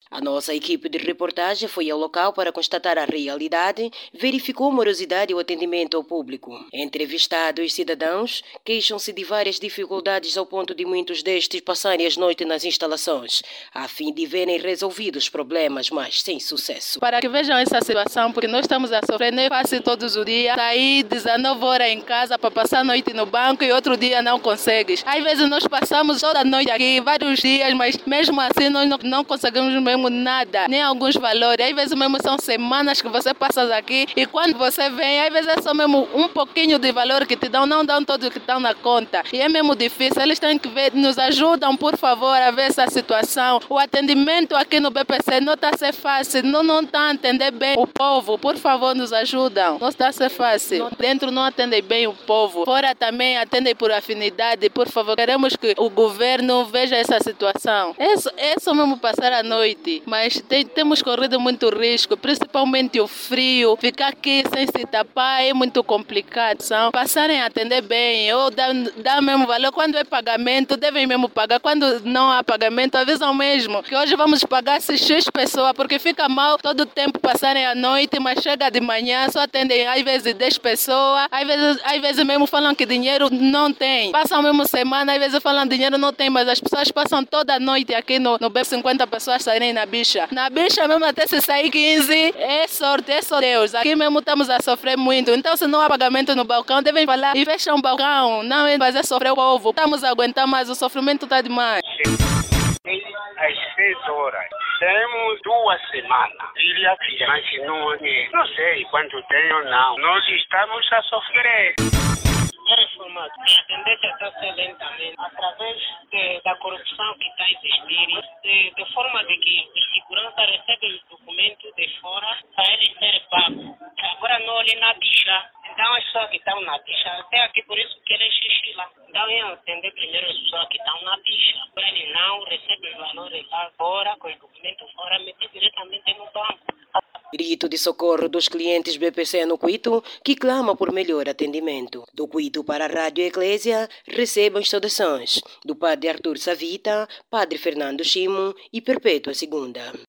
A nossa equipe de reportagem foi ao local para constatar a realidade, verificou morosidade e o atendimento ao público. Entrevistados, cidadãos queixam-se de várias dificuldades ao ponto de muitos destes passarem as noites nas instalações, a fim de verem resolvidos os problemas, mas sem sucesso. Para que vejam essa situação, porque nós estamos a sofrer, não é fácil todos os dias, sair 19 horas em casa para passar a noite no banco e outro dia não consegues. Às vezes nós passamos toda a noite aqui, vários dias, mas mesmo assim nós não conseguimos mesmo nada, nem alguns valores. Às vezes mesmo são semanas que você passa aqui e quando você vem, às vezes é só mesmo um pouquinho de valor que te dão, não dão tudo que estão na conta. E é mesmo difícil, eles têm que ver, nos ajudam, por favor, a ver essa situação. O atendimento aqui no BPC não está a ser fácil, não está a atender bem o povo, por favor, nos ajudam. Não está a ser fácil. Dentro não atendem bem o povo, fora também atendem por afinidade, por favor. Queremos que o governo veja essa situação. É só mesmo passar a noite, mas temos corrido muito risco, principalmente o frio. Ficar aqui sem se tapar é muito complicado. Passarem a atender bem, ou dar mesmo valor. Quando é pagamento, devem mesmo pagar. Quando não há pagamento, avisam mesmo que hoje vamos pagar X pessoas, porque fica mal todo o tempo passarem a noite, mas chega de manhã, só atendem às vezes 10 pessoas, às vezes mesmo falam que dinheiro não tem. Passam mesmo semana, às vezes falam que dinheiro não tem, mas as pessoas passam toda a noite aqui no BEP, 50 pessoas saírem na bicha. Na bicha mesmo até se sair 15, é sorte, é só Deus. Aqui mesmo estamos a sofrer muito. Então se não há pagamento no balcão, devem falar e fecham o balcão. Não é fazer sofrer o povo. Estamos a aguentar, mas o sofrimento está demais. Às 6 horas. Temos 2 semanas. Mas não sei quanto tem ou não. Nós estamos a sofrer. Reformado. A tendência está a ser lentamente através da corrupção que está a existir, de forma de que a segurança recebe os documentos de fora para eles serem pagos. Agora não olhem na bicha. Então as pessoas que estão na bicha, até aqui por isso que eles xixi lá. Então iam atender primeiro as pessoas que estão na bicha. Agora eles não recebem os valores lá fora, com os documentos fora, meter diretamente no banco. Grito de socorro dos clientes BPC no Cuito, que clama por melhor atendimento. Do Cuito para a Rádio Eclésia, recebam saudações do Padre Arthur Savita, Padre Fernando Chimo e Perpétua Segunda.